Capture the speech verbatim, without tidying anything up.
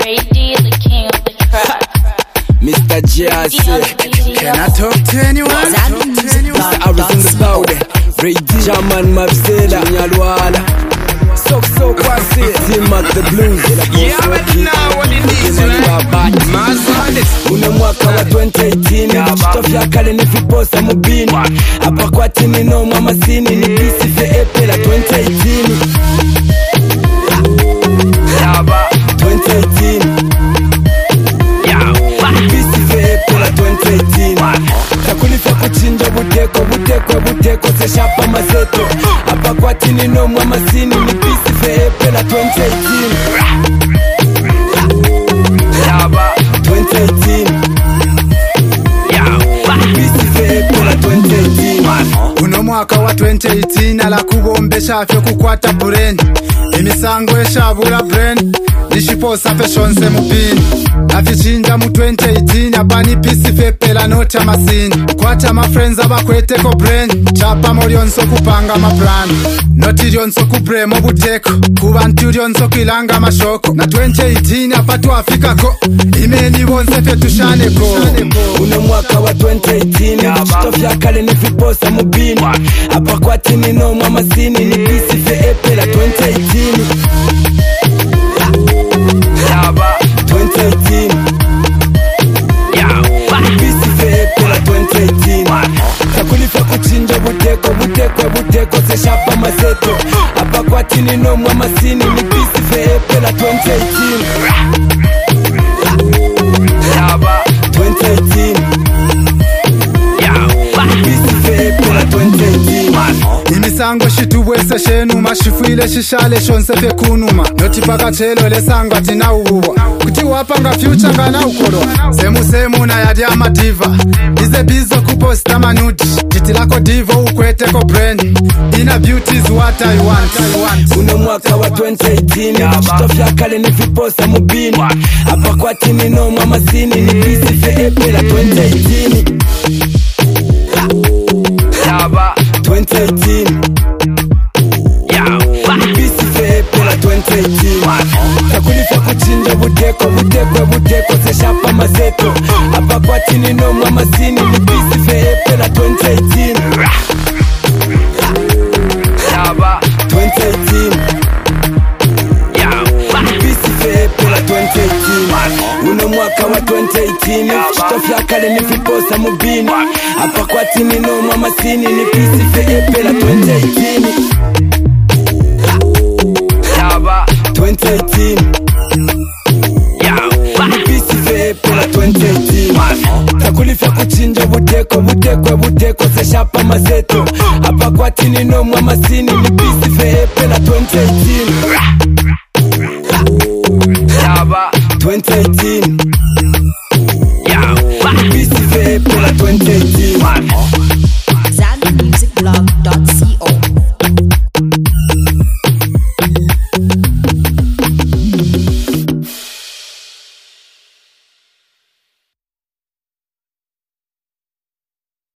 Ray D, the king of the track. Mister Jazzy, can I talk to anyone? Mister Harris in the building. Ray D, Jaman Mavzela, Nyalwala. So so kwasi, Team at the Blues. Yeah, but now what it is, right? Una mwaka wa twenty eighteen, Chitofya kale ni viposa mubini. Hapa kwa tini no mama sini, ni bisi fe epela twenty eighteen. twenty eighteen. Bisi fe epela twenty eighteen. Takulifa kuchinja buteko, buteko, buteko, se shapa mazeto. Hapa kwa tini no mama sini, ni bisi fe epela twenty eighteen. twenty eighteen. Bisi fe epela twenty eighteen. Uno mwaka wa twenty eighteen ala kubombesha afyo kukwata bureni. Imisango eshabura brain nishiposa peshonse mupini. Nafichinja mu twenty eighteen abani pisi fepela nota masini. Kwata ma friends abakweteko brain. Chapa morionso kupanga ma plan. Noti rionso kubremo buteko. Kubantu rionso kilanga mashoko. Na twenty eighteen apatu Afrika ko. Imeni bonse petushane ko. Uno mwaka wa twenty eighteen, Chitofya kale ni viposa mubini. Hapa kwa tini no mama sini, ni bisi fe epela twenty eighteen. twenty eighteen. Bisi fe epela twenty eighteen. Takulifa kuchinja buteko, buteko, buteko, se shapa mazeto. Hapa kwa tini no mama sini, ni bisi fe epela twenty eighteen. twenty eighteen. Bisi fe epela twenty eighteen. Imisango shitubwese shenu mashifwile shishale shonse fe kunuma. Noti paka chelo lesango atina ubuwa. Kuti wapanga future ngana ukoro. Semu semu na yadi ama diva. Ize bizo kuposta manuti. Jitilako divo ukweteko brain. Inner beauty is what I want. Uno mwaka wa twenty eighteen, Chitofya kale ni viposa mubini. Hapa kwa tini no mama sini, ni bisi fe epela twenty eighteen. twenty eighteen. Bisi fe epela twenty eighteen. Takulifa kuchinja buteko, buteko, buteko, se shapa mazeto. Hapa kwa tini no mama sini, ni bisi fe epela twenty eighteen. twenty eighteen. Bisi fe epela twenty eighteen. Uno mwaka wa twenty eighteen, Chitofya kale ni viposa mubini. Hapa kwa tini no mama sini, ni bisi fe epela twenty eighteen. twenty eighteen. Bisi fe epela twenty eighteen. Takulifa kuchinja buteko, buteko, buteko, se shapa mazeto. Hapa kwa tini no mama sini, ni bisi fe epela twenty eighteen. twenty eighteen.